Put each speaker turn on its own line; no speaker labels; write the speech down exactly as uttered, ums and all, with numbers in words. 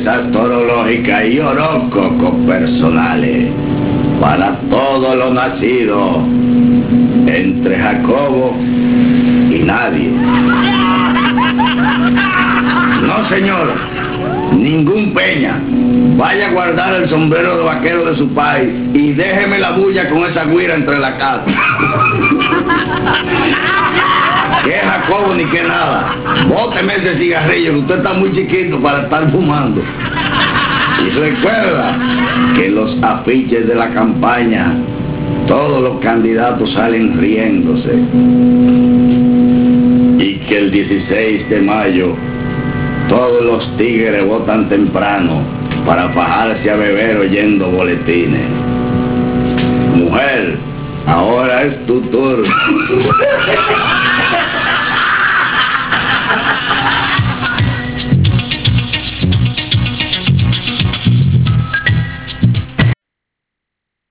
predicciones astrológicas y horóscopos personales para todo lo nacido entre Jacobo y nadie. No, señor, ningún Peña. Vaya a guardar el sombrero de vaquero de su país y déjeme la bulla con esa güira entre la casa. Que Jacobo ni que nada. Bóteme ese cigarrillo, que usted está muy chiquito para estar fumando. Y recuerda que en los afiches de la campaña todos los candidatos salen riéndose. Y que el dieciséis de mayo todos los tigres votan temprano para fajarse a beber oyendo boletines. Mujer, ahora es tu turno.